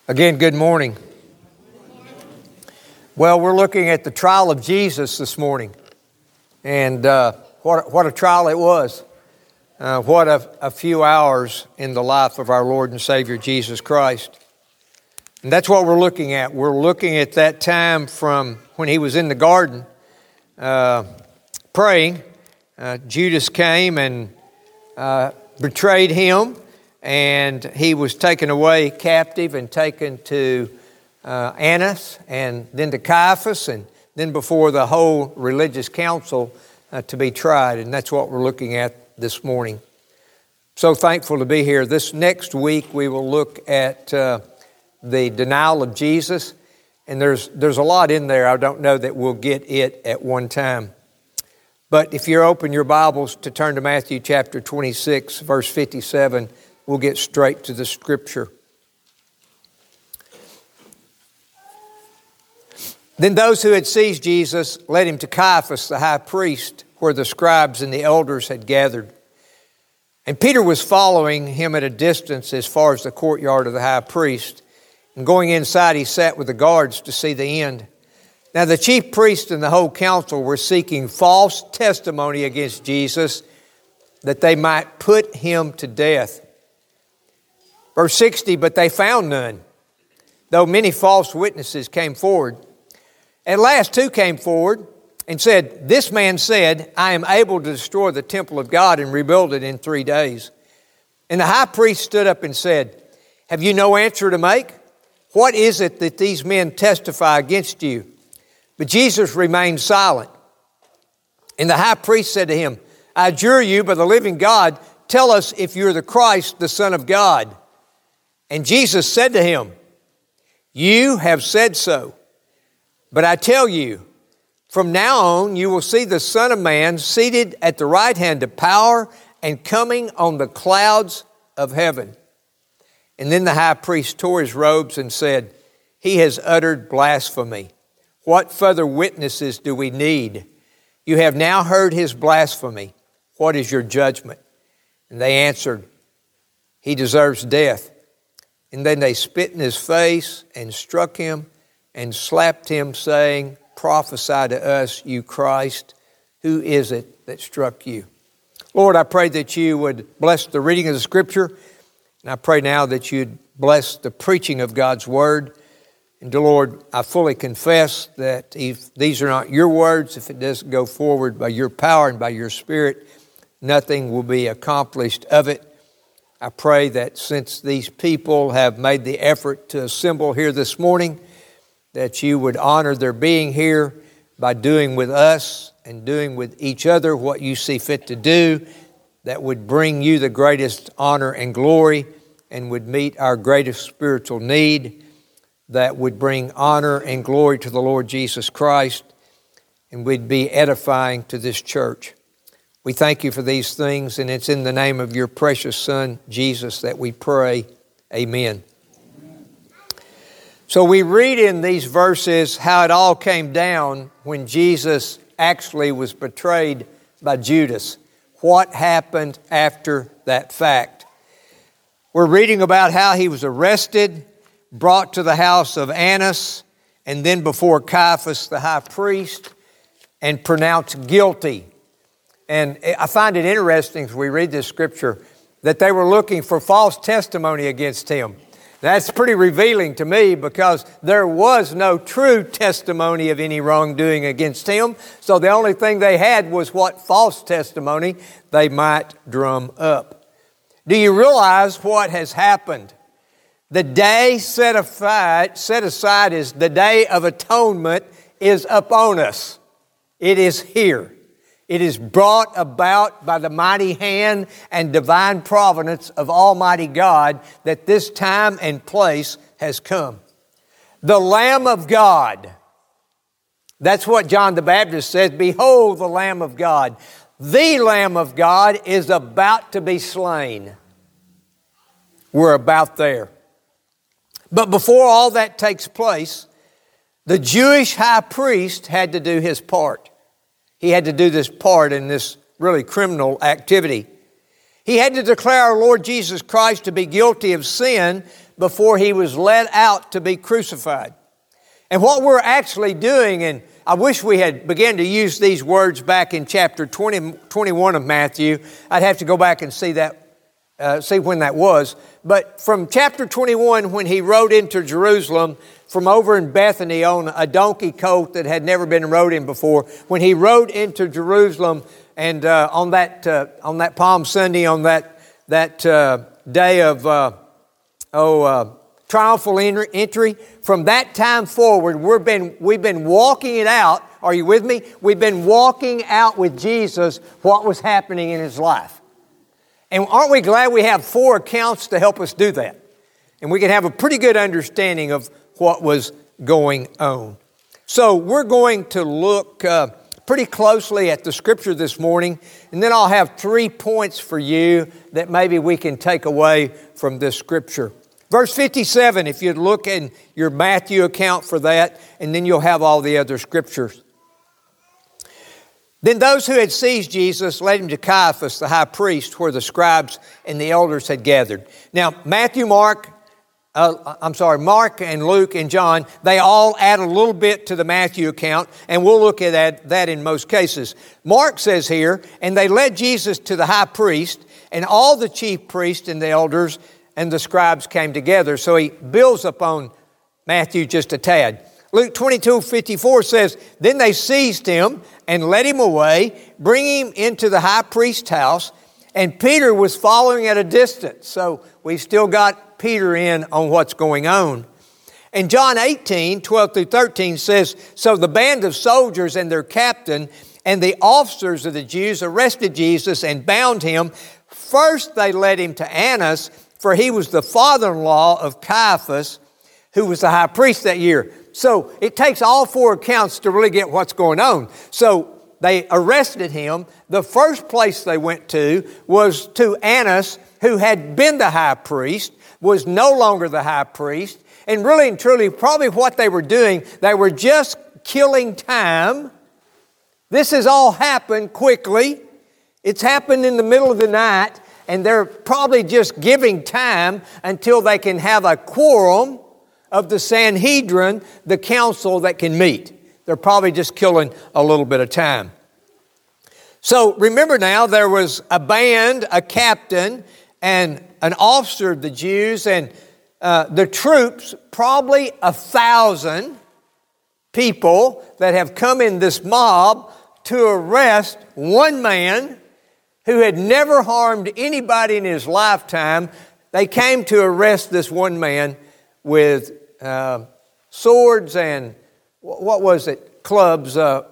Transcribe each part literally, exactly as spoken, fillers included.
Again, good morning. Well, we're looking at the trial of Jesus this morning. And uh, what, what a trial it was. Uh, what a, a few hours in the life of our Lord and Savior Jesus Christ. And that's what we're looking at. We're looking at that time from when he was in the garden uh, praying. Uh, Judas came and uh, betrayed him. And he was taken away captive and taken to uh, Annas and then to Caiaphas and then before the whole religious council uh, to be tried. And that's what we're looking at this morning. So thankful to be here. This next week we will look at uh, the denial of Jesus. And there's, there's a lot in there. I don't know that we'll get it at one time. But if you open your Bibles to turn to Matthew chapter twenty-six, verse fifty-seven, we'll get straight to the scripture. Then those who had seized Jesus led him to Caiaphas, the high priest, where the scribes and the elders had gathered. And Peter was following him at a distance as far as the courtyard of the high priest. And going inside, he sat with the guards to see the end. Now the chief priest and the whole council were seeking false testimony against Jesus, that they might put him to death. Verse sixty, but they found none, though many false witnesses came forward. At last two came forward and said, this man said, I am able to destroy the temple of God and rebuild it in three days. And the high priest stood up and said, have you no answer to make? What is it that these men testify against you? But Jesus remained silent. And the high priest said to him, I adjure you by the living God, tell us if you're the Christ, the Son of God. And Jesus said to him, you have said so. But I tell you, from now on you will see the Son of Man seated at the right hand of power and coming on the clouds of heaven. And then the high priest tore his robes and said, he has uttered blasphemy. What further witnesses do we need? You have now heard his blasphemy. What is your judgment? And they answered, he deserves death. And then they spit in his face and struck him and slapped him, saying, prophesy to us, you Christ. Who is it that struck you? Lord, I pray that you would bless the reading of the Scripture. And I pray now that you'd bless the preaching of God's Word. And, dear Lord, I fully confess that if these are not your words, if it doesn't go forward by your power and by your Spirit, nothing will be accomplished of it. I pray that since these people have made the effort to assemble here this morning, that you would honor their being here by doing with us and doing with each other what you see fit to do, that would bring you the greatest honor and glory and would meet our greatest spiritual need, that would bring honor and glory to the Lord Jesus Christ and would be edifying to this church. We thank you for these things, and it's in the name of your precious Son, Jesus, that we pray. Amen. So we read in these verses how it all came down when Jesus actually was betrayed by Judas. What happened after that fact? We're reading about how he was arrested, brought to the house of Annas, and then before Caiaphas, the high priest, and pronounced guilty. And I find it interesting as we read this scripture that they were looking for false testimony against him. That's pretty revealing to me because there was no true testimony of any wrongdoing against him. So the only thing they had was what false testimony they might drum up. Do you realize what has happened? The day set aside, set aside as the Day of Atonement is upon us. It is here. It is brought about by the mighty hand and divine providence of Almighty God that this time and place has come. The Lamb of God. That's what John the Baptist says. Behold the Lamb of God. The Lamb of God is about to be slain. We're about there. But before all that takes place, the Jewish high priest had to do his part. He had to do this part in this really criminal activity. He had to declare our Lord Jesus Christ to be guilty of sin before he was led out to be crucified. And what we're actually doing, and I wish we had begun to use these words back in chapter twenty, twenty-one of Matthew. I'd have to go back and see that, uh, see when that was. But from chapter twenty-one, when he rode into Jerusalem from over in Bethany on a donkey colt that had never been rode in before, when he rode into Jerusalem and uh, on that uh, on that Palm Sunday, on that that uh, day of uh, oh. Uh, triumphal entry, from that time forward, we've been, we've been walking it out. Are you with me? We've been walking out with Jesus what was happening in his life. And aren't we glad we have four accounts to help us do that? And we can have a pretty good understanding of what was going on. So we're going to look uh, pretty closely at the Scripture this morning, and then I'll have three points for you that maybe we can take away from this Scripture. Verse fifty-seven, if you'd look in your Matthew account for that, and then you'll have all the other scriptures. Then those who had seized Jesus led him to Caiaphas, the high priest, where the scribes and the elders had gathered. Now, Matthew, Mark, uh, I'm sorry, Mark and Luke and John, they all add a little bit to the Matthew account, and we'll look at that, that in most cases. Mark says here, and they led Jesus to the high priest, and all the chief priests and the elders and the scribes came together. So he builds upon Matthew just a tad. Luke twenty-two fifty-four says, then they seized him and led him away, bringing him into the high priest's house, and Peter was following at a distance. So we've still got Peter in on what's going on. And John eighteen, twelve through thirteen says, so the band of soldiers and their captain and the officers of the Jews arrested Jesus and bound him. First they led him to Annas, for he was the father-in-law of Caiaphas, who was the high priest that year. So it takes all four accounts to really get what's going on. So they arrested him. The first place they went to was to Annas, who had been the high priest, was no longer the high priest. And really and truly, probably what they were doing, they were just killing time. This has all happened quickly. It's happened in the middle of the night. And they're probably just giving time until they can have a quorum of the Sanhedrin, the council that can meet. They're probably just killing a little bit of time. So remember now, there was a band, a captain, and an officer of the Jews, and uh, the troops, probably a thousand people that have come in this mob to arrest one man who had never harmed anybody in his lifetime. They came to arrest this one man with uh, swords and, what was it, clubs, uh,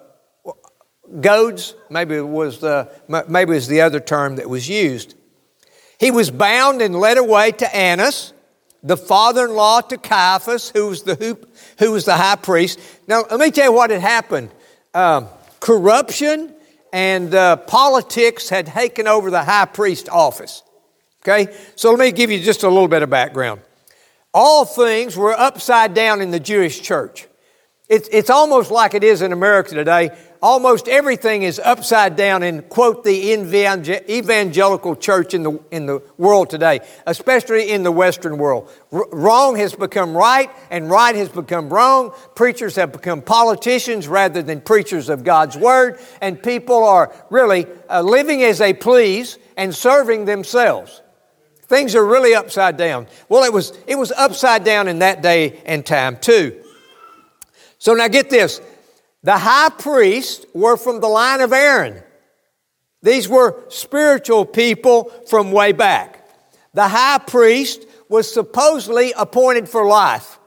goads, maybe it was the, maybe it was the other term that was used. He was bound and led away to Annas, the father-in-law to Caiaphas, who was the, who, who was the high priest. Now, let me tell you what had happened. Uh, corruption and uh, politics had taken over the high priest office. Okay? So let me give you just a little bit of background. All things were upside down in the Jewish church. It's, it's almost like it is in America today. Almost everything is upside down in, quote, the evangelical church in the, in the world today, especially in the Western world. R- wrong has become right, and right has become wrong. Preachers have become politicians rather than preachers of God's Word, and people are really uh, living as they please and serving themselves. Things are really upside down. Well, it was, it was upside down in that day and time too. So now get this. The high priests were from the line of Aaron. These were spiritual people from way back. The high priest was supposedly appointed for life.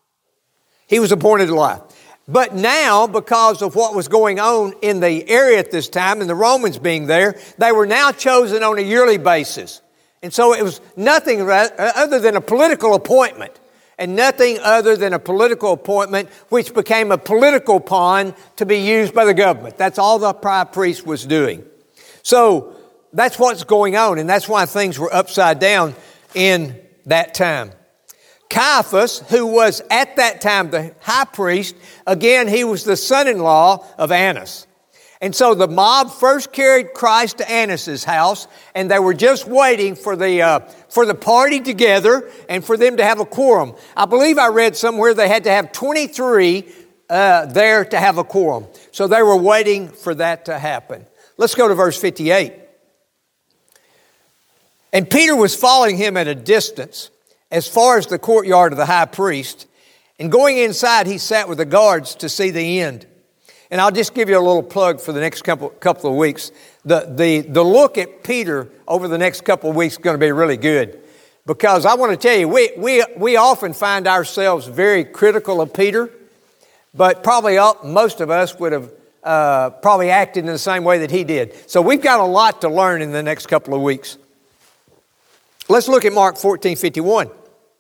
He was appointed to life. But now, because of what was going on in the area at this time, and the Romans being there, they were now chosen on a yearly basis. And so it was nothing other than a political appointment. And nothing other than a political appointment, which became a political pawn to be used by the government. That's all the high priest was doing. So that's what's going on, and that's why things were upside down in that time. Caiaphas, who was at that time the high priest, again, he was the son-in-law of Annas. And so the mob first carried Christ to Annas' house, and they were just waiting for the uh, for the party together and for them to have a quorum. I believe I read somewhere they had to have twenty-three uh, there to have a quorum. So they were waiting for that to happen. Let's go to verse fifty-eight. And Peter was following him at a distance as far as the courtyard of the high priest. And going inside, he sat with the guards to see the end. And I'll just give you a little plug for the next couple, couple of weeks. The, the, the look at Peter over the next couple of weeks is going to be really good. Because I want to tell you, we, we, we often find ourselves very critical of Peter. But probably all, most of us would have uh, probably acted in the same way that he did. So we've got a lot to learn in the next couple of weeks. Let's look at Mark fourteen fifty-one.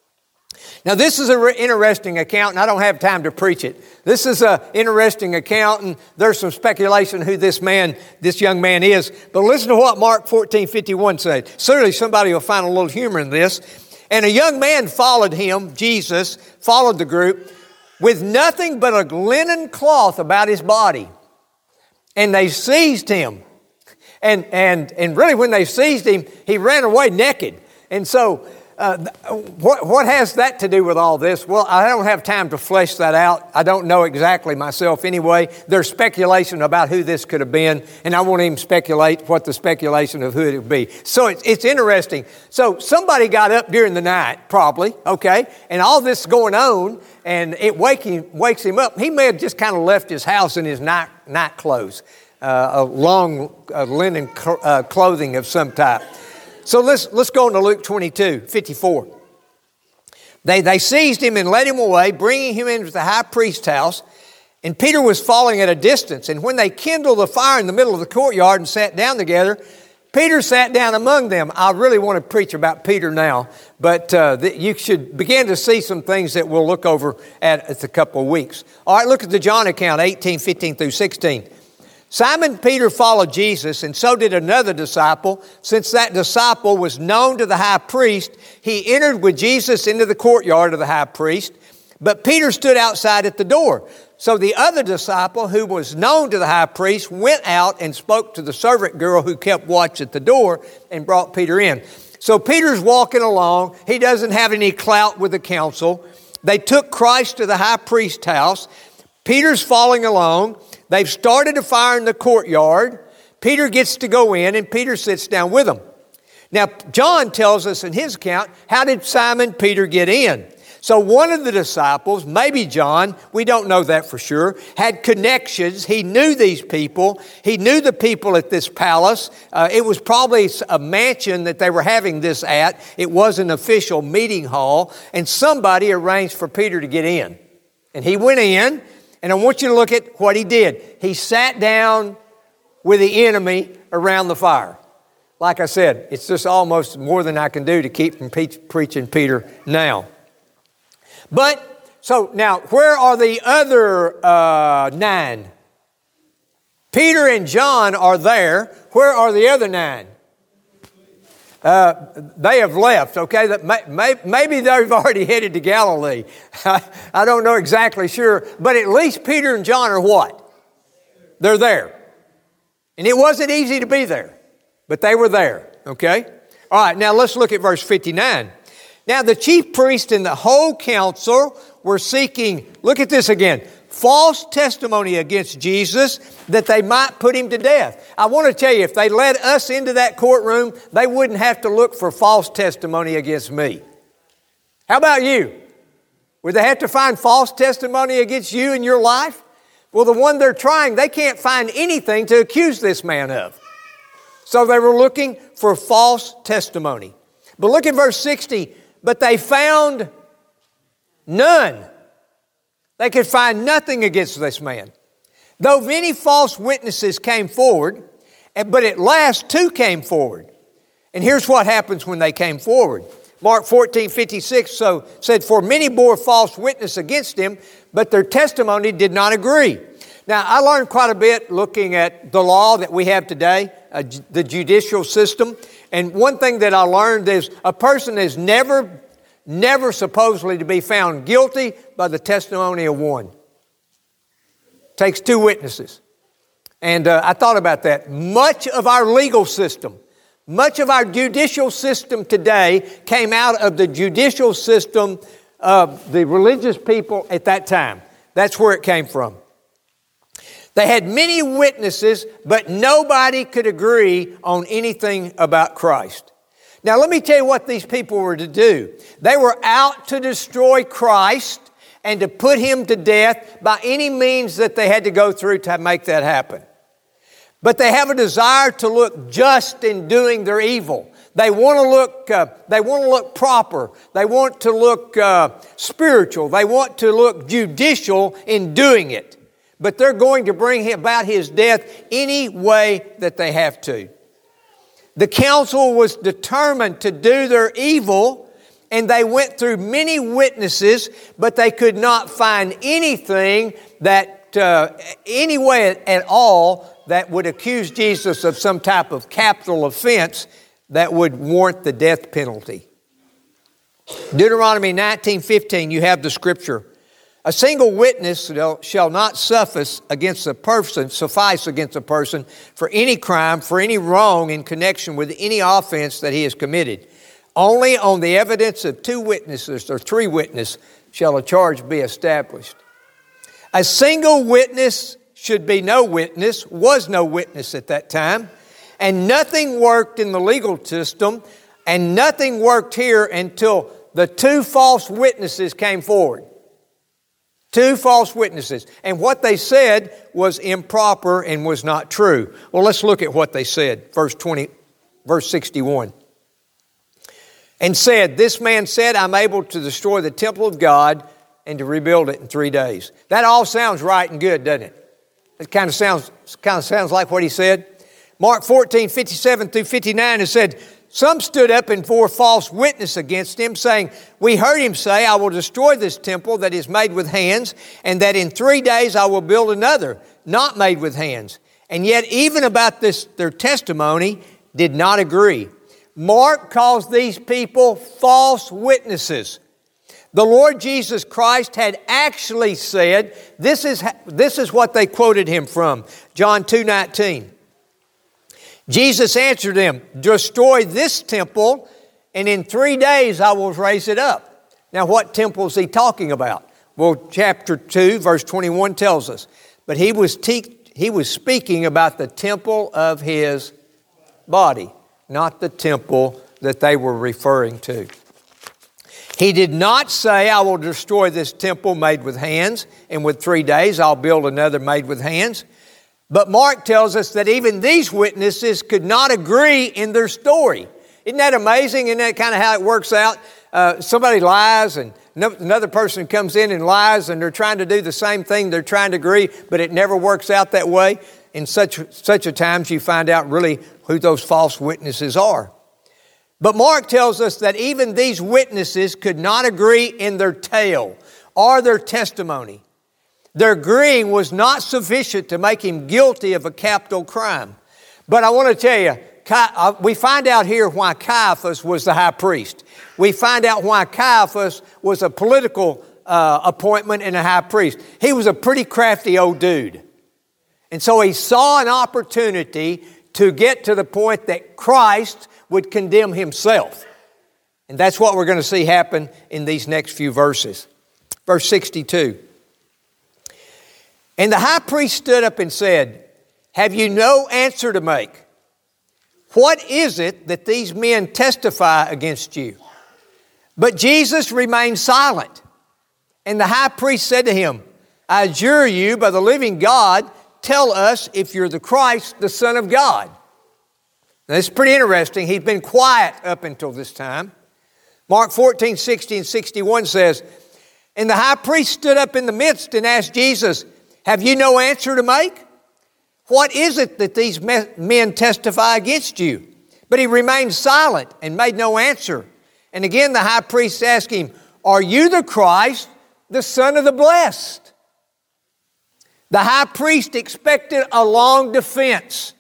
Now, this is an re- interesting account, and I don't have time to preach it. This is an interesting account, and there's some speculation who this man, this young man is. But listen to what Mark fourteen fifty-one said. Certainly somebody will find a little humor in this. And a young man followed him, Jesus, followed the group, with nothing but a linen cloth about his body. And they seized him. And, and, and really, when they seized him, he ran away naked. And so, uh, what, what has that to do with all this? Well, I don't have time to flesh that out. I don't know exactly myself anyway. There's speculation about who this could have been, and I won't even speculate what the speculation of who it would be. So it's, it's interesting. So somebody got up during the night, probably, okay, and all this is going on, and it wake him, wakes him up. He may have just kind of left his house in his night, night clothes, uh, a long uh, linen cl- uh, clothing of some type. So let's let's go into Luke twenty-two, fifty-four. They, they seized him and led him away, bringing him into the high priest's house. And Peter was following at a distance. And when they kindled a fire in the middle of the courtyard and sat down together, Peter sat down among them. I really want to preach about Peter now, but uh, the, you should begin to see some things that we'll look over at, at a couple of weeks. All right, look at the John account, eighteen, fifteen through sixteen. Simon Peter followed Jesus, and so did another disciple. Since that disciple was known to the high priest, he entered with Jesus into the courtyard of the high priest. But Peter stood outside at the door. So the other disciple, who was known to the high priest, went out and spoke to the servant girl who kept watch at the door and brought Peter in. So Peter's walking along. He doesn't have any clout with the council. They took Christ to the high priest's house. Peter's following along. They've started a fire in the courtyard. Peter gets to go in, and Peter sits down with them. Now, John tells us in his account, how did Simon Peter get in? So one of the disciples, maybe John, we don't know that for sure, had connections. He knew these people. He knew the people at this palace. Uh, it was probably a mansion that they were having this at. It was an official meeting hall, and somebody arranged for Peter to get in. And he went in. And I want you to look at what he did. He sat down with the enemy around the fire. Like I said, it's just almost more than I can do to keep from pe- preaching Peter now. But, so now, where are the other uh, nine? Peter and John are there. Where are the other nine? Uh, they have left, okay? That may, may, maybe they've already headed to Galilee. I don't know exactly sure. But at least Peter and John are what? They're there. And it wasn't easy to be there. But they were there, okay? All right, now let's look at verse fifty-nine. Now the chief priest and the whole council were seeking, look at this again, false testimony against Jesus that they might put him to death. I want to tell you, if they led us into that courtroom, they wouldn't have to look for false testimony against me. How about you? Would they have to find false testimony against you in your life? Well, the one they're trying, they can't find anything to accuse this man of. So they were looking for false testimony. But look at verse sixty. But they found none. They could find nothing against this man. Though many false witnesses came forward, but at last two came forward. And here's what happens when they came forward. Mark fourteen fifty-six so said, for many bore false witness against him, but their testimony did not agree. Now, I learned quite a bit looking at the law that we have today, uh, the judicial system. And one thing that I learned is a person is never, never supposedly to be found guilty by the testimony of one. Takes two witnesses. And uh, I thought about that. Much of our legal system, much of our judicial system today came out of the judicial system of the religious people at that time. That's where it came from. They had many witnesses, but nobody could agree on anything about Christ. Now, let me tell you what these people were to do. They were out to destroy Christ and to put him to death by any means that they had to go through to make that happen. But they have a desire to look just in doing their evil. They want to look. Uh, they want to look proper. They want to look uh, spiritual. They want to look judicial in doing it. But they're going to bring about his death any way that they have to. The council was determined to do their evil, and they went through many witnesses, but they could not find anything that, uh, any way at all, that would accuse Jesus of some type of capital offense that would warrant the death penalty. Deuteronomy nineteen fifteen, you have the scripture. A single witness shall not suffice against a person, suffice against a person for any crime, for any wrong in connection with any offense that he has committed. Only on the evidence of two witnesses or three witnesses shall a charge be established. A single witness should be no witness, was no witness at that time, and nothing worked in the legal system, and nothing worked here until the two false witnesses came forward. Two false witnesses. And what they said was improper and was not true. Well, let's look at what they said. Verse twenty, verse sixty-one. And said, this man said, I'm able to destroy the temple of God and to rebuild it in three days. That all sounds right and good, doesn't it? It kind of sounds, kind of sounds like what he said. Mark fourteen, fifty-seven through fifty-nine, it said, some stood up and bore false witness against him, saying, we heard him say, I will destroy this temple that is made with hands, and that in three days I will build another, not made with hands. And yet even about this, their testimony did not agree. Mark calls these people false witnesses. The Lord Jesus Christ had actually said, this is, this is what they quoted him from, John two nineteen. Jesus answered them, destroy this temple, and in three days I will raise it up. Now, what temple is he talking about? Well, chapter two, verse twenty-one tells us. But he was, te- he was speaking about the temple of his body, not the temple that they were referring to. He did not say, I will destroy this temple made with hands, and with three days I'll build another made with hands. But Mark tells us that even these witnesses could not agree in their story. Isn't that amazing? Isn't that kind of how it works out? Uh, somebody lies and no, another person comes in and lies, and they're trying to do the same thing. They're trying to agree, but it never works out that way. In such, such a times you find out really who those false witnesses are. But Mark tells us that even these witnesses could not agree in their tale or their testimony. Their agreeing was not sufficient to make him guilty of a capital crime. But I want to tell you, we find out here why Caiaphas was the high priest. We find out why Caiaphas was a political uh, appointment and a high priest. He was a pretty crafty old dude. And so he saw an opportunity to get to the point that Christ would condemn himself. And that's what we're going to see happen in these next few verses. Verse sixty-two. And the high priest stood up and said, have you no answer to make? What is it that these men testify against you? But Jesus remained silent. And the high priest said to him, I adjure you by the living God, tell us if you're the Christ, the Son of God. Now, this is pretty interesting. He's been quiet up until this time. Mark fourteen, sixty and sixty-one says, and the high priest stood up in the midst and asked Jesus, have you no answer to make? What is it that these men testify against you? But he remained silent and made no answer. And again the high priest asked him, are you the Christ, the Son of the Blessed? The high priest expected a long defense.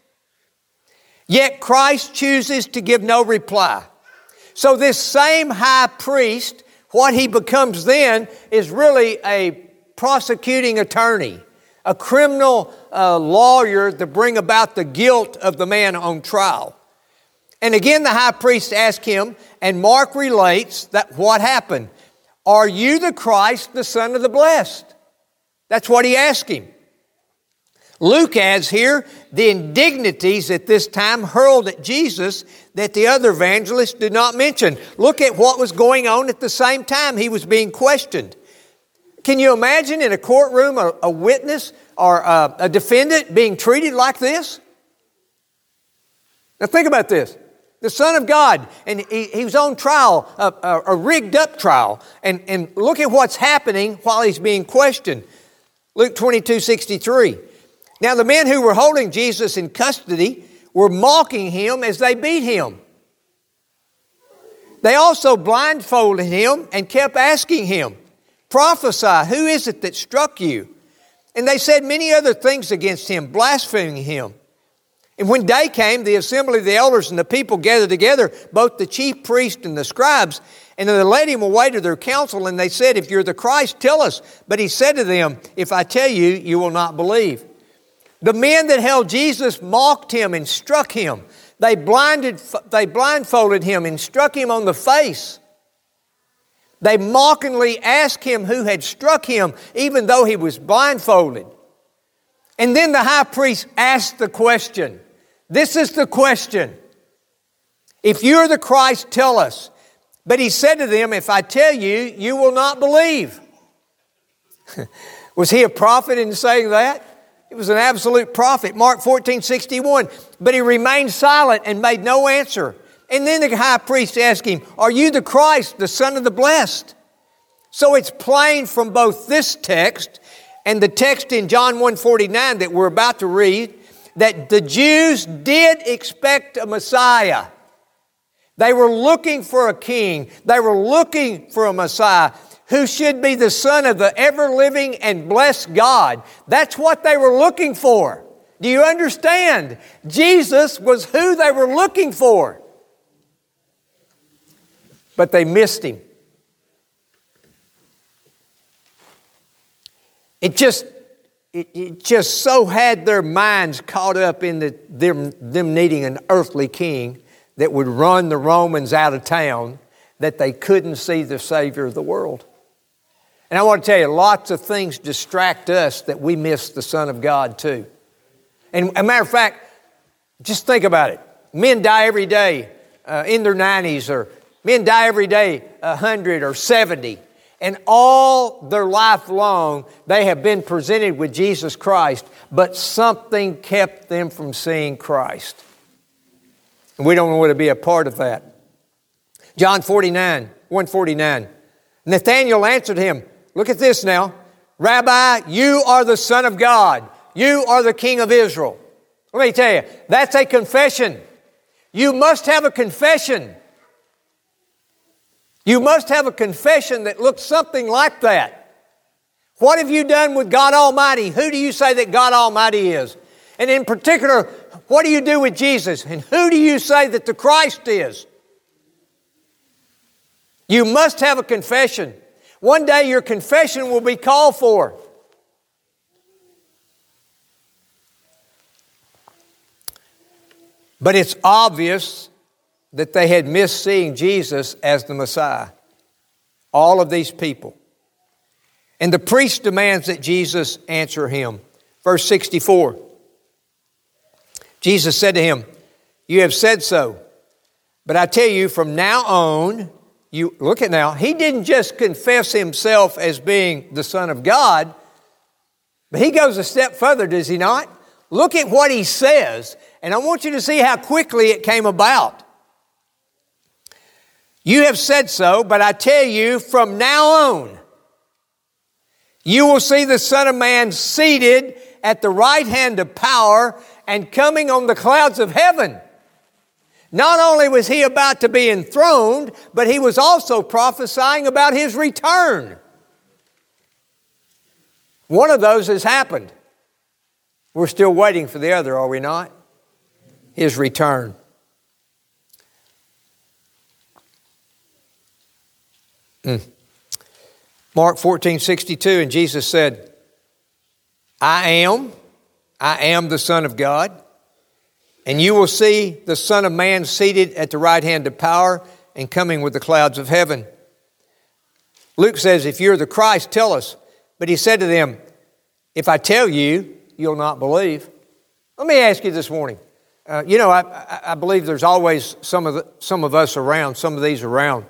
Yet Christ chooses to give no reply. So this same high priest, what he becomes then is really a prosecuting attorney, a criminal uh, lawyer to bring about the guilt of the man on trial. And again, the high priest asked him, and Mark relates that what happened. Are you the Christ, the Son of the Blessed? That's what he asked him. Luke adds here the indignities at this time hurled at Jesus that the other evangelists did not mention. Look at what was going on at the same time he was being questioned. Can you imagine in a courtroom a, a witness or a, a defendant being treated like this? Now think about this. The Son of God, and he, he was on trial, a, a, a rigged up trial. And, and look at what's happening while he's being questioned. Luke twenty-two sixty-three. Now the men who were holding Jesus in custody were mocking him as they beat him. They also blindfolded him and kept asking him, prophesy, who is it that struck you? And they said many other things against him, blaspheming him. And when day came, the assembly of the elders and the people gathered together, both the chief priests and the scribes, and they led him away to their council, and they said, if you're the Christ, tell us. But he said to them, if I tell you, you will not believe. The men that held Jesus mocked him and struck him. They blinded, they blindfolded him and struck him on the face. They mockingly asked him who had struck him, even though he was blindfolded. And then the high priest asked the question. This is the question. If you're the Christ, tell us. But he said to them, if I tell you, you will not believe. Was he a prophet in saying that? He was an absolute prophet. Mark fourteen sixty-one. But he remained silent and made no answer. And then the high priest asked him, are you the Christ, the Son of the Blessed? So it's plain from both this text and the text in John one forty-nine that we're about to read that the Jews did expect a Messiah. They were looking for a king. They were looking for a Messiah who should be the Son of the ever-living and blessed God. That's what they were looking for. Do you understand? Jesus was who they were looking for. But they missed him. It just, it, it just so had their minds caught up in the, them, them needing an earthly king that would run the Romans out of town that they couldn't see the Savior of the world. And I want to tell you, lots of things distract us that we miss the Son of God too. And as a matter of fact, just think about it. Men die every day uh, in their nineties, or men die every day one hundred or seventy. And all their life long, they have been presented with Jesus Christ, but something kept them from seeing Christ. And we don't want to be a part of that. John forty-nine, one forty-nine. Nathanael answered him, look at this now. Rabbi, you are the Son of God. You are the King of Israel. Let me tell you, that's a confession. You must have a confession. You must have a confession that looks something like that. What have you done with God Almighty? Who do you say that God Almighty is? And in particular, what do you do with Jesus? And who do you say that the Christ is? You must have a confession. One day your confession will be called for. But it's obvious that they had missed seeing Jesus as the Messiah. All of these people. And the priest demands that Jesus answer him. Verse sixty-four. Jesus said to him, you have said so. But I tell you, from now on, you look at now, he didn't just confess himself as being the Son of God, but he goes a step further, does he not? Look at what he says, and I want you to see how quickly it came about. You have said so, but I tell you, from now on, you will see the Son of Man seated at the right hand of power and coming on the clouds of heaven. Not only was he about to be enthroned, but he was also prophesying about his return. One of those has happened. We're still waiting for the other, are we not? His return. Mm. Mark fourteen sixty-two, and Jesus said, I am, I am the Son of God, and you will see the Son of Man seated at the right hand of power and coming with the clouds of heaven. Luke says, if you're the Christ, tell us. But he said to them, if I tell you, you'll not believe. Let me ask you this morning. Uh, you know, I, I, I believe there's always some of the, some of us around, some of these around,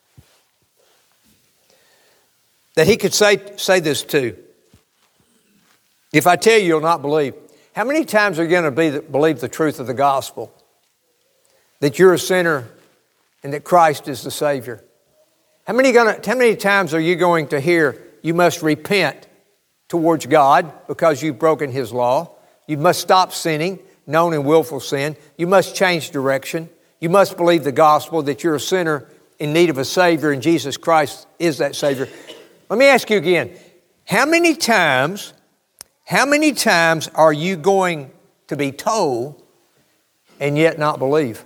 that he could say, say this to. If I tell you, you'll not believe. How many times are you going to be, believe the truth of the gospel? That you're a sinner and that Christ is the Savior. How many, gonna, how many times are you going to hear you must repent towards God because you've broken His law? You must stop sinning, known and willful sin. You must change direction. You must believe the gospel that you're a sinner in need of a Savior and Jesus Christ is that Savior. Let me ask you again. How many times, how many times are you going to be told and yet not believe?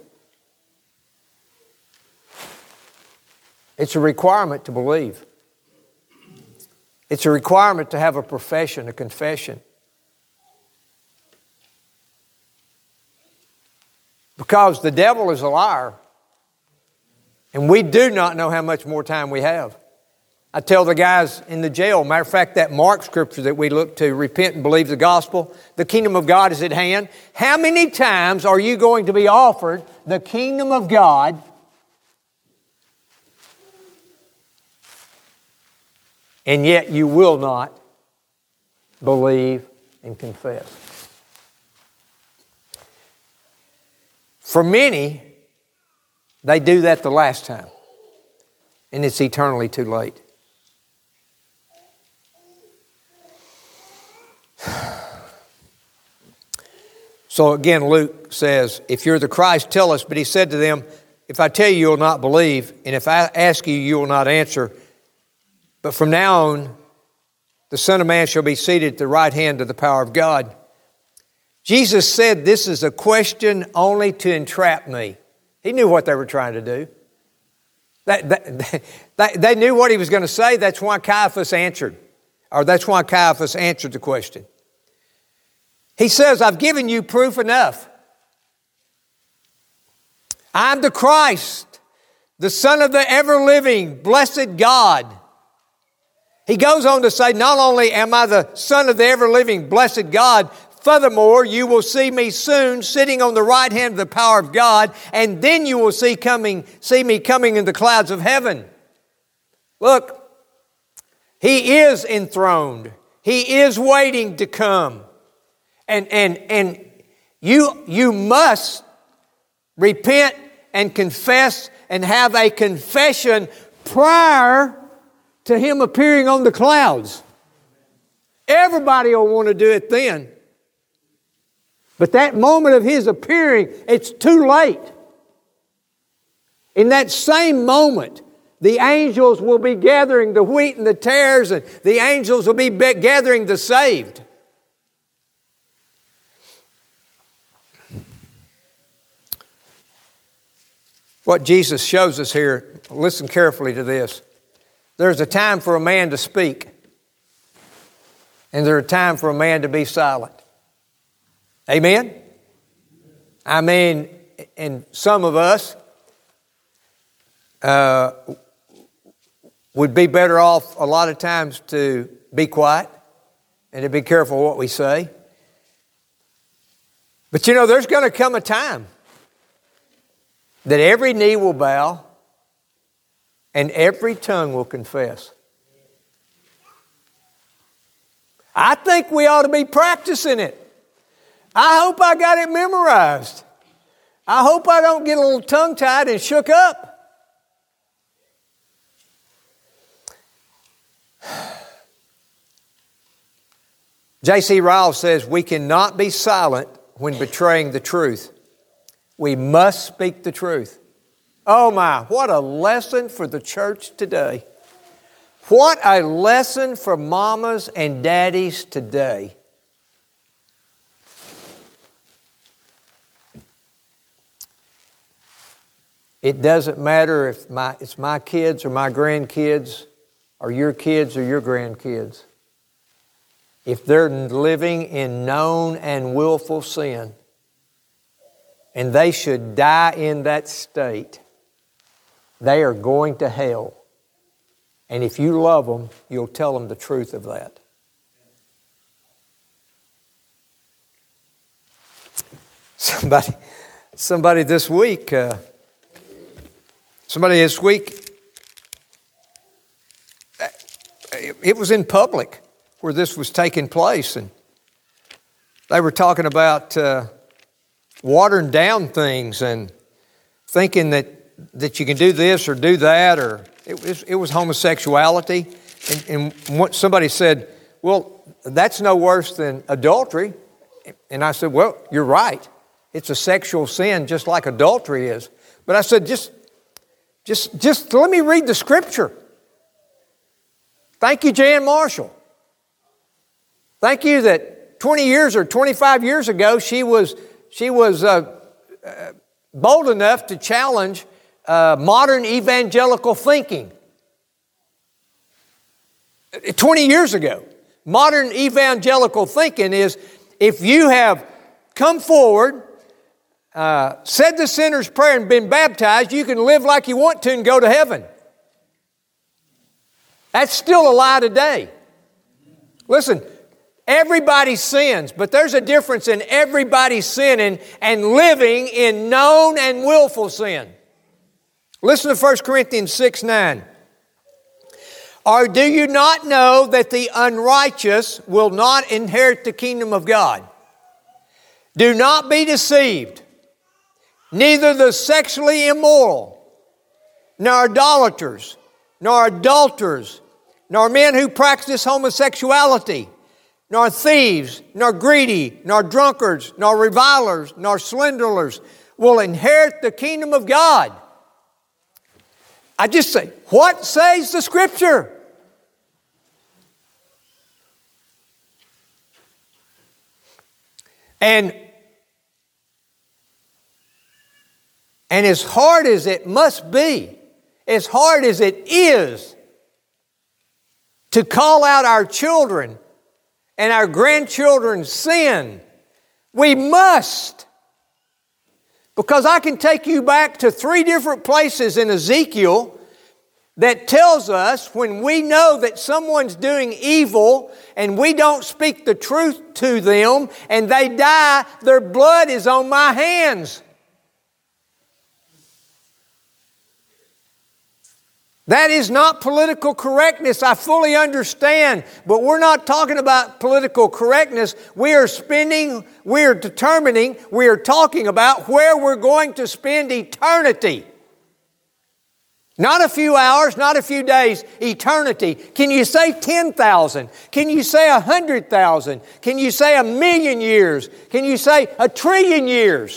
It's a requirement to believe. It's a requirement to have a profession, a confession. Because the devil is a liar. And we do not know how much more time we have. I tell the guys in the jail, matter of fact, that Mark scripture that we look to, repent and believe the gospel, the kingdom of God is at hand. How many times are you going to be offered the kingdom of God and yet you will not believe and confess? For many, they do that the last time, and it's eternally too late. So again, Luke says, if you're the Christ, tell us. But he said to them, if I tell you, you will not believe, and if I ask you, you will not answer. But from now on, the Son of Man shall be seated at the right hand of the power of God. Jesus said this is a question only to entrap me. He knew what they were trying to do. That, that, that, they knew what he was going to say. That's why Caiaphas answered. Or that's why Caiaphas answered the question. He says, I've given you proof enough. I'm the Christ, the Son of the ever-living, blessed God. He goes on to say, not only am I the Son of the ever-living, blessed God, furthermore, you will see me soon sitting on the right hand of the power of God, and then you will see coming, see me coming in the clouds of heaven. Look, He is enthroned. He is waiting to come. And, and, and you, you must repent and confess and have a confession prior to Him appearing on the clouds. Everybody will want to do it then. But that moment of His appearing, it's too late. In that same moment, the angels will be gathering the wheat and the tares, and the angels will be gathering the saved. What Jesus shows us here, listen carefully to this. There's a time for a man to speak, and there's a time for a man to be silent. Amen? I mean, and some of us uh, would be better off a lot of times to be quiet and to be careful what we say. But you know, there's going to come a time that every knee will bow and every tongue will confess. I think we ought to be practicing it. I hope I got it memorized. I hope I don't get a little tongue-tied and shook up. J C Ryle says, we cannot be silent when betraying the truth. We must speak the truth. Oh my, what a lesson for the church today. What a lesson for mamas and daddies today. It doesn't matter if my, it's my kids or my grandkids or your kids or your grandkids. if they're living in known and willful sin, and they should die in that state, they are going to hell. And if you love them, you'll tell them the truth of that. Somebody, somebody this week, uh, somebody this week, it was in public where this was taking place, and they were talking about uh, watering down things and thinking that, that you can do this or do that, or it was, it was homosexuality. And, and what somebody said, well, that's no worse than adultery. And I said, well, you're right. It's a sexual sin just like adultery is. But I said, just, just, just let me read the scripture. Thank you, Jan Marshall. Thank you that twenty years or twenty-five years ago, she was, she was uh, uh, bold enough to challenge uh, modern evangelical thinking. twenty years ago, modern evangelical thinking is if you have come forward, uh, said the sinner's prayer and been baptized, you can live like you want to and go to heaven. That's still a lie today. Listen, everybody sins, but there's a difference in everybody sinning and living in known and willful sin. Listen to First Corinthians six nine. Or do you not know that the unrighteous will not inherit the kingdom of God? Do not be deceived. Neither the sexually immoral, nor idolaters, nor adulterers, nor men who practice homosexuality, nor thieves, nor greedy, nor drunkards, nor revilers, nor slanderers will inherit the kingdom of God. I just say, what says the Scripture? And, and as hard as it must be, as hard as it is to call out our children and our grandchildren's sin, we must. Because I can take you back to three different places in Ezekiel that tells us when we know that someone's doing evil and we don't speak the truth to them and they die, their blood is on my hands. That is not political correctness. I fully understand. But we're not talking about political correctness. We are spending, we are determining, we are talking about where we're going to spend eternity. Not a few hours, not a few days, eternity. Can you say ten thousand? Can you say one hundred thousand? Can you say a million years? Can you say a trillion years?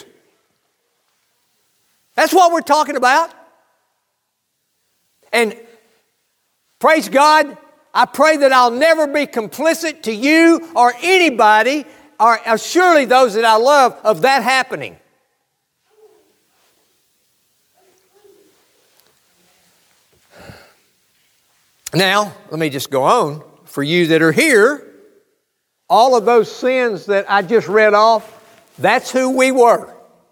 That's what we're talking about. And praise God, I pray that I'll never be complicit to you or anybody, or, or surely those that I love, of that happening. Now, let me just go on. For you that are here, all of those sins that I just read off, that's who we were.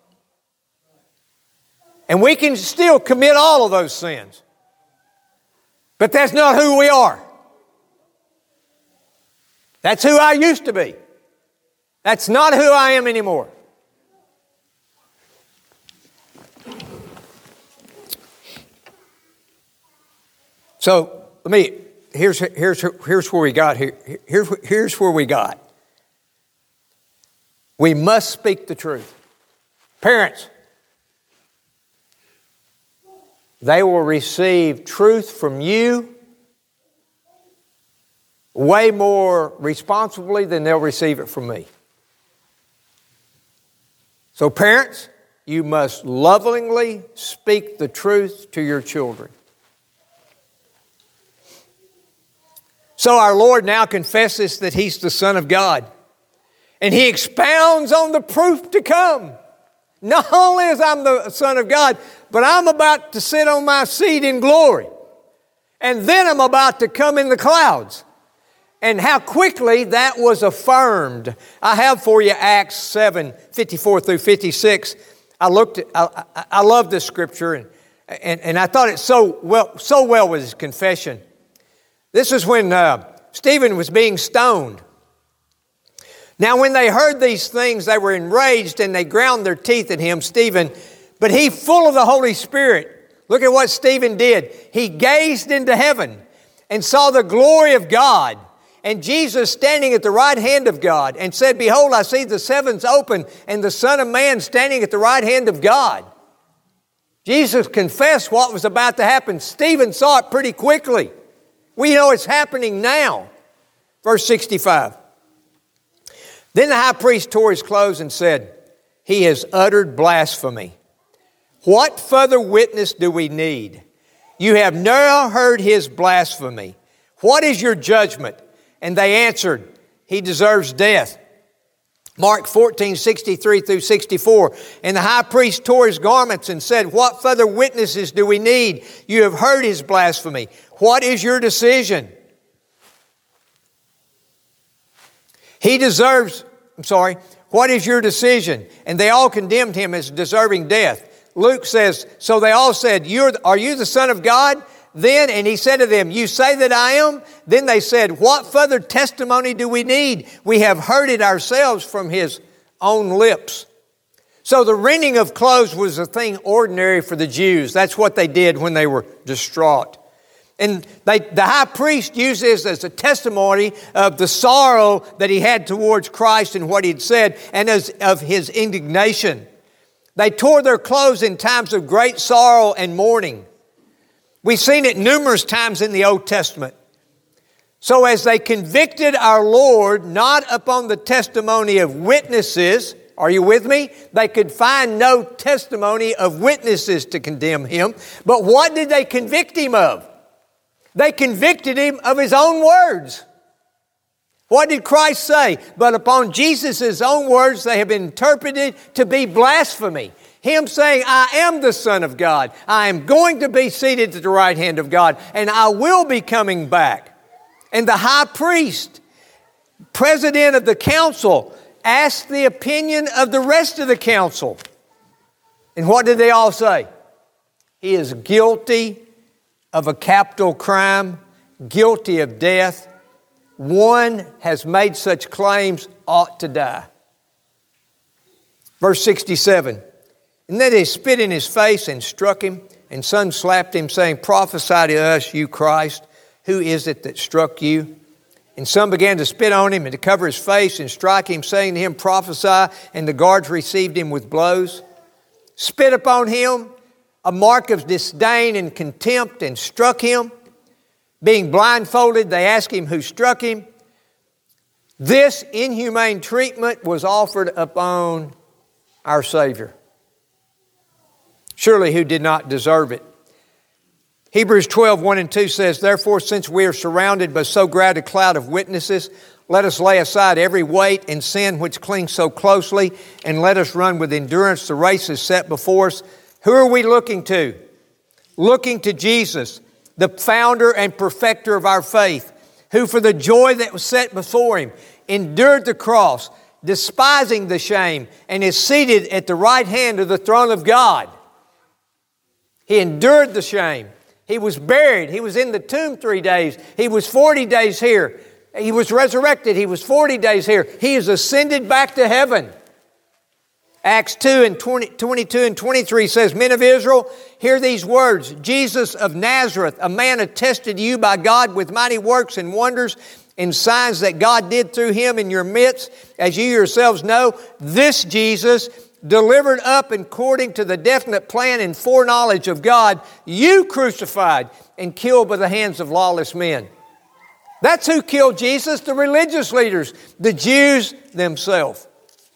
And we can still commit all of those sins. But that's not who we are. That's who I used to be. That's not who I am anymore. So, let me, here's, here's, here's where we got here. Here's, here's where we got. We must speak the truth. Parents, they will receive truth from you way more responsibly than they'll receive it from me. So parents, you must lovingly speak the truth to your children. So our Lord now confesses that He's the Son of God. And He expounds on the proof to come. Not only is I'm the Son of God, but I'm about to sit on my seat in glory. And then I'm about to come in the clouds. and how quickly that was affirmed. I have for you Acts seven, fifty-four through fifty-six. I looked at, I, I, I love this scripture, and, and, and I thought it so well, so well with his confession. This is when uh, Stephen was being stoned. Now, when they heard these things, they were enraged and they ground their teeth at him, Stephen. But he, full of the Holy Spirit, look at what Stephen did. He gazed into heaven and saw the glory of God and Jesus standing at the right hand of God, and said, Behold, I see the heavens open and the Son of Man standing at the right hand of God. Jesus confessed what was about to happen. Stephen saw it pretty quickly. We know it's happening now. Verse sixty-five. Then the high priest tore his clothes and said, He has uttered blasphemy. What further witness do we need? You have now heard his blasphemy. What is your judgment? And they answered, He deserves death. Mark fourteen, sixty-three through sixty-four. And the high priest tore his garments and said, What further witnesses do we need? You have heard his blasphemy. What is your decision? He deserves, I'm sorry, what is your decision? And they all condemned him as deserving death. Luke says, So they all said, You're, Are you the Son of God? Then, and he said to them, You say that I am? Then they said, What further testimony do we need? We have heard it ourselves from his own lips. So the rending of clothes was a thing ordinary for the Jews. That's what they did when they were distraught. And they, the high priest used this as a testimony of the sorrow that he had towards Christ and what he'd said, and as of his indignation. They tore their clothes in times of great sorrow and mourning. We've seen it numerous times in the Old Testament. So as they convicted our Lord, not upon the testimony of witnesses, are you with me? They could find no testimony of witnesses to condemn him. But what did they convict him of? They convicted him of his own words. What did Christ say? But upon Jesus' own words, they have been interpreted to be blasphemy. Him saying, I am the Son of God. I am going to be seated at the right hand of God, and I will be coming back. And the high priest, president of the council, asked the opinion of the rest of the council. And what did they all say? He is guilty of a capital crime, guilty of death. One has made such claims ought to die. Verse sixty-seven. And then they spit in his face and struck him, and some slapped him, saying, Prophesy to us, you Christ. Who is it that struck you? And some began to spit on him and to cover his face and strike him, saying to him, Prophesy. And the guards received him with blows. Spit upon him, a mark of disdain and contempt, and struck him. Being blindfolded, they asked him who struck him. This inhumane treatment was offered upon our Savior. Surely who did not deserve it. Hebrews twelve, one and two says, Therefore, since we are surrounded by so great a cloud of witnesses, let us lay aside every weight and sin which clings so closely, and let us run with endurance the race is set before us. Who are we looking to? Looking to Jesus, the founder and perfecter of our faith, who for the joy that was set before him endured the cross, despising the shame, and is seated at the right hand of the throne of God. He endured the shame. He was buried. He was in the tomb three days. He was forty days here. He was resurrected. He was forty days here. He is ascended back to heaven. Acts two and twenty, twenty-two and twenty-three says, Men of Israel, hear these words. Jesus of Nazareth, a man attested to you by God with mighty works and wonders and signs that God did through him in your midst, as you yourselves know. This Jesus, delivered up according to the definite plan and foreknowledge of God, you crucified and killed by the hands of lawless men. That's who killed Jesus, the religious leaders, the Jews themselves.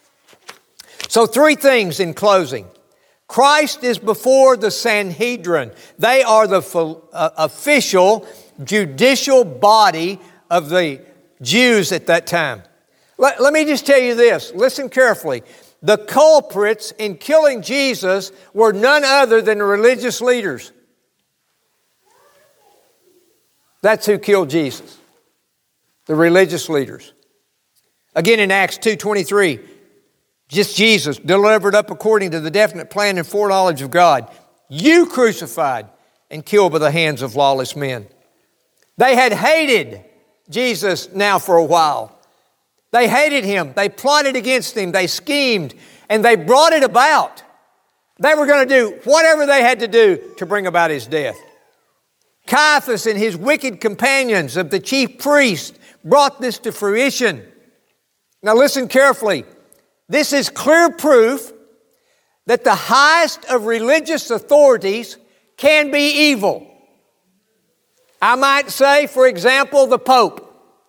So three things in closing. Christ is before the Sanhedrin. They are the uh, official judicial body of the Jews at that time. Let, let me just tell you this. Listen carefully. The culprits in killing Jesus were none other than the religious leaders. That's who killed Jesus. the religious leaders. Again in Acts two twenty-three, just Jesus delivered up according to the definite plan and foreknowledge of God. You crucified and killed by the hands of lawless men. They had hated Jesus now for a while. They hated him. They plotted against him. They schemed and they brought it about. They were going to do whatever they had to do to bring about his death. Caiaphas and his wicked companions of the chief priests brought this to fruition. Now listen carefully. This is clear proof that the highest of religious authorities can be evil. I might say, for example, the Pope.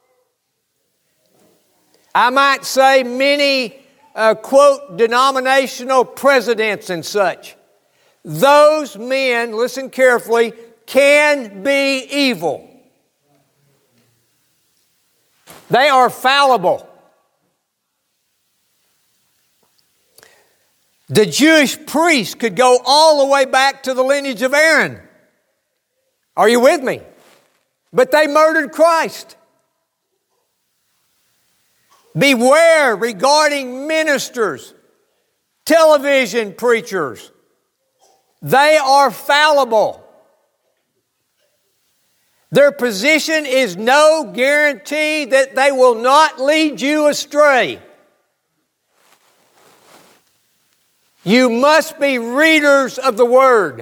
I might say many, uh, quote, denominational presidents and such. Those men, listen carefully, can be evil. They are fallible. The Jewish priests could go all the way back to the lineage of Aaron. Are you with me? But they murdered Christ. Beware regarding ministers, television preachers. They are fallible. Their position is no guarantee that they will not lead you astray. You must be readers of the Word.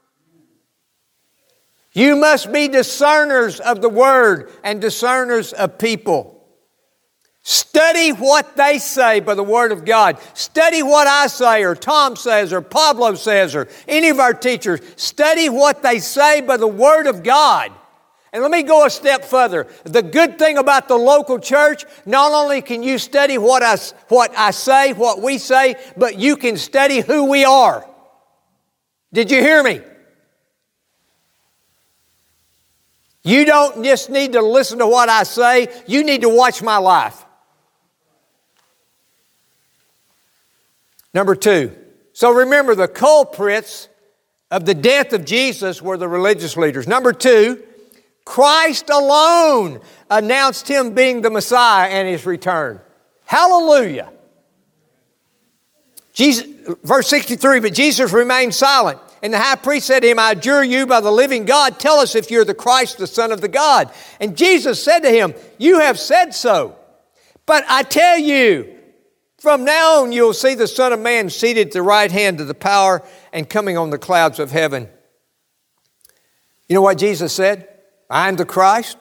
You must be discerners of the Word and discerners of people. Study what they say by the Word of God. Study what I say or Tom says or Pablo says or any of our teachers. Study what they say by the Word of God. And let me go a step further. The good thing about the local church, not only can you study what I, what I say, what we say, but you can study who we are. Did you hear me? You don't just need to listen to what I say. You need to watch my life. Number two. So remember, the culprits of the death of Jesus were the religious leaders. Number two, Christ alone announced him being the Messiah and his return. Hallelujah. Jesus, verse sixty-three, but Jesus remained silent. And the high priest said to him, I adjure you by the living God, tell us if you're the Christ, the Son of the God. And Jesus said to him, you have said so. But I tell you, from now on you'll see the Son of Man seated at the right hand of the power and coming on the clouds of heaven. You know what Jesus said? I am the Christ.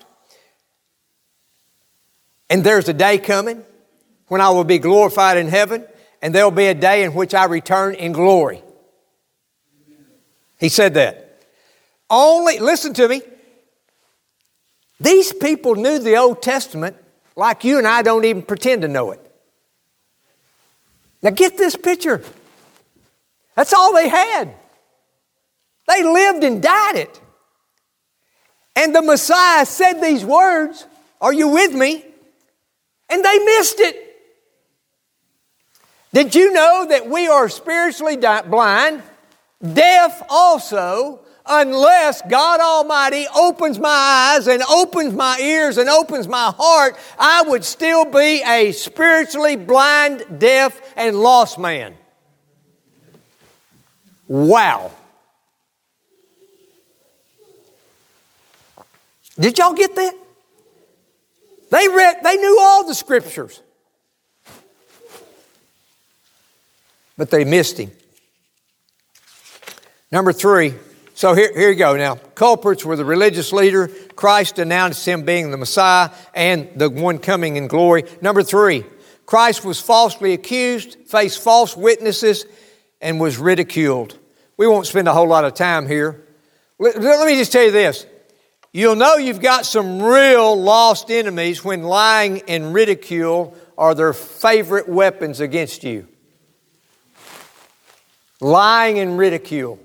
And there's a day coming when I will be glorified in heaven, and there will be a day in which I return in glory. He said that. Only, listen to me, these people knew the Old Testament like you and I don't even pretend to know it. Now get this picture. That's all they had. They lived and died it. And the Messiah said these words, are you with me? And they missed it. Did you know that we are spiritually blind, deaf also, unless God Almighty opens my eyes and opens my ears and opens my heart, I would still be a spiritually blind, deaf, and lost man. Wow. Did y'all get that? They read, they knew all the scriptures. But they missed him. Number three. So here, here you go now. Culprits were the religious leader. Christ announced him being the Messiah and the one coming in glory. Number three. Christ was falsely accused, faced false witnesses, and was ridiculed. We won't spend a whole lot of time here. Let, let me just tell you this. You'll know you've got some real lost enemies when lying and ridicule are their favorite weapons against you. Lying and ridicule.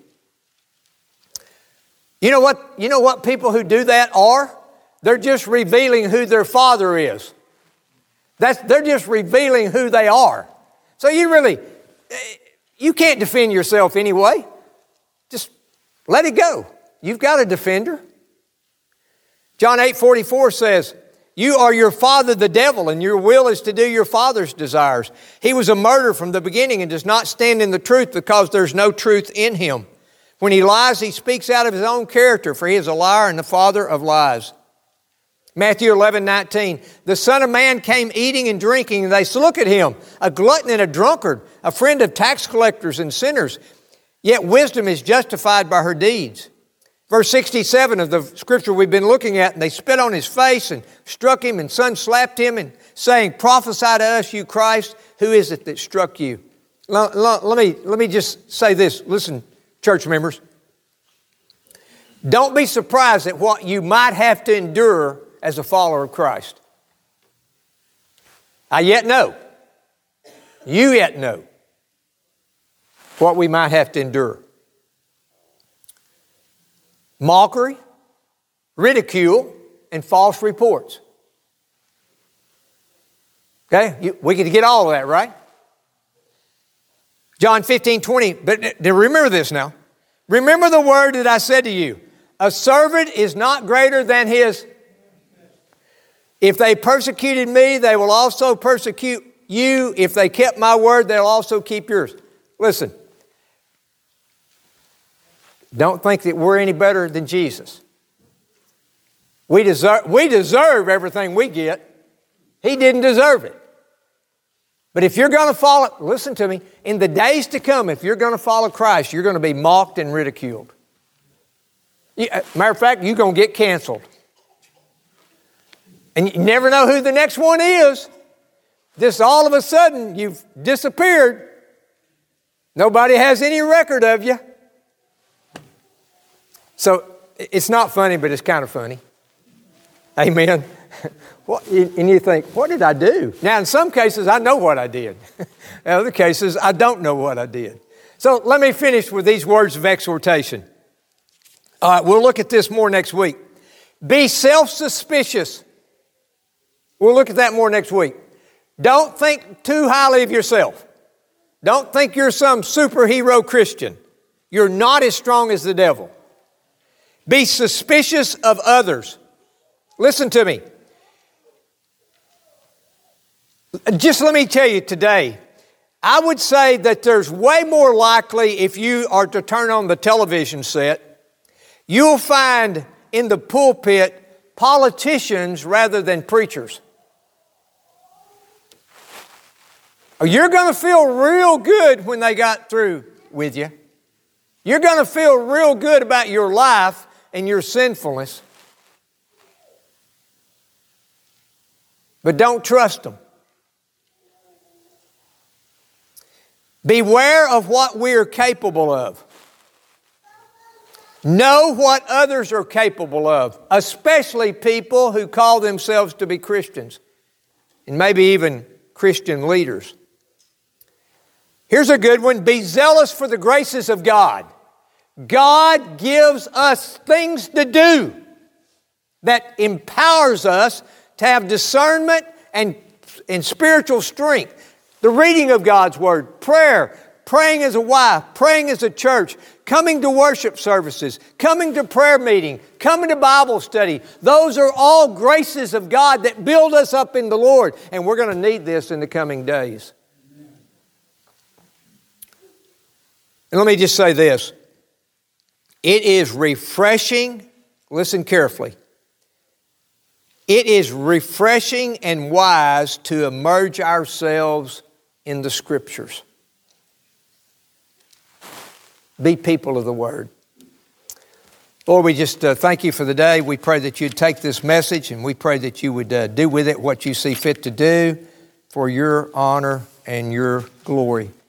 You know what, you know what people who do that are? They're just revealing who their father is. That's, they're just revealing who they are. So you really, you can't defend yourself anyway. Just let it go. You've got a defender. John eight forty-four says, You are your father, the devil, and your will is to do your father's desires. He was a murderer from the beginning and does not stand in the truth because there's no truth in him. When he lies, he speaks out of his own character, for he is a liar and the father of lies. Matthew eleven nineteen, the Son of Man came eating and drinking, and they said, look at him, a glutton and a drunkard, a friend of tax collectors and sinners. Yet wisdom is justified by her deeds. Verse sixty-seven of the scripture we've been looking at, and they spit on his face and struck him, and some slapped him, and saying, prophesy to us, you Christ, who is it that struck you? Let, let, me, let me just say this. Listen, church members. Don't be surprised at what you might have to endure as a follower of Christ. I yet know. You yet know what we might have to endure. Mockery, ridicule, and false reports. Okay? You, we can get all of that, right? John fifteen twenty, but remember this now. Remember the word that I said to you. A servant is not greater than his. If they persecuted me, they will also persecute you. If they kept my word, they'll also keep yours. Listen. Don't think that we're any better than Jesus. We deserve, we deserve everything we get. He didn't deserve it. But if you're going to follow, listen to me, in the days to come, if you're going to follow Christ, you're going to be mocked and ridiculed. You, matter of fact, you're going to get canceled. And you never know who the next one is. Just all of a sudden, you've disappeared. Nobody has any record of you. So it's not funny, but it's kind of funny. Amen. What, and you think, what did I do? Now, in some cases, I know what I did. In other cases, I don't know what I did. So let me finish with these words of exhortation. All right, we'll look at this more next week. Be self-suspicious. We'll look at that more next week. Don't think too highly of yourself. Don't think you're some superhero Christian. You're not as strong as the devil. Be suspicious of others. Listen to me. Just let me tell you today, I would say that there's way more likely if you are to turn on the television set, you'll find in the pulpit politicians rather than preachers. You're going to feel real good when they got through with you. You're going to feel real good about your life and your sinfulness. But don't trust them. Beware of what we are capable of. Know what others are capable of, especially people who call themselves to be Christians, and maybe even Christian leaders. Here's a good one. Be zealous for the graces of God. God gives us things to do that empowers us to have discernment and, and spiritual strength. The reading of God's Word, prayer, praying as a wife, praying as a church, coming to worship services, coming to prayer meeting, coming to Bible study. Those are all graces of God that build us up in the Lord. And we're going to need this in the coming days. And let me just say this. It is refreshing, listen carefully. It is refreshing and wise to immerse ourselves in the Scriptures. Be people of the Word. Lord, we just uh, thank you for the day. We pray that you'd take this message and we pray that you would uh, do with it what you see fit to do for your honor and your glory.